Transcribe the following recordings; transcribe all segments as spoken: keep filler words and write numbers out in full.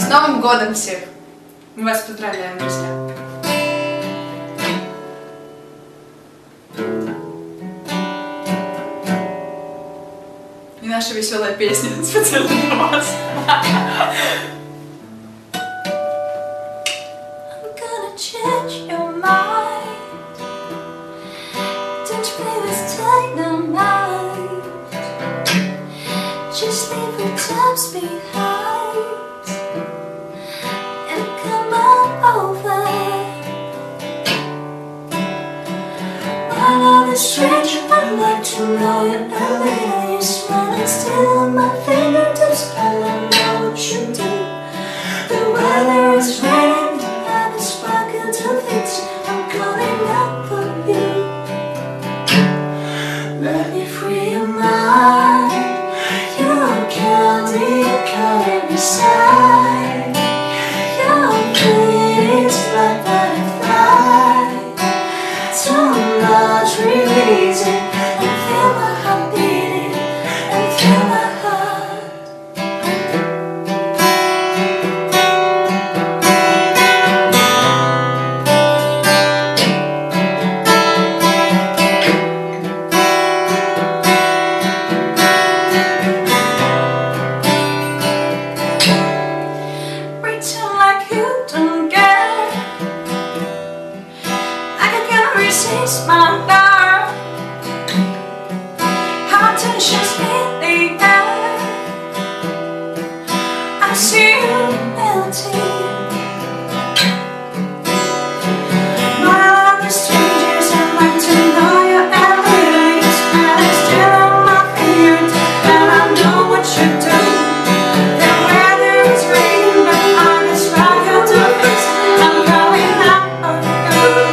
С Новым годом всех! Мы вас поздравляем, друзья! И наша веселая песня специально для вас. Just leave the times behind and come on over. My love is strange, I'd like to know you earlier. You're smiling still on my fingertips. I don't know what you do. The weather is raining, I have a sparkle to fix. I'm calling out for you. Let me free your mind. Candy color inside. Your pretty's like butterfly. So much releasing and feel my heart beating and feel my heart. Resist my love. Our tensions in the air. I see you melting. My love is strangers. I'd like to know your everything. And it's still on my fingers, and I know what you do. The weather is raining, but I'm as sparkle to fix. I'm going out for good.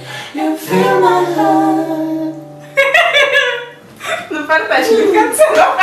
Ну, портачный концерт.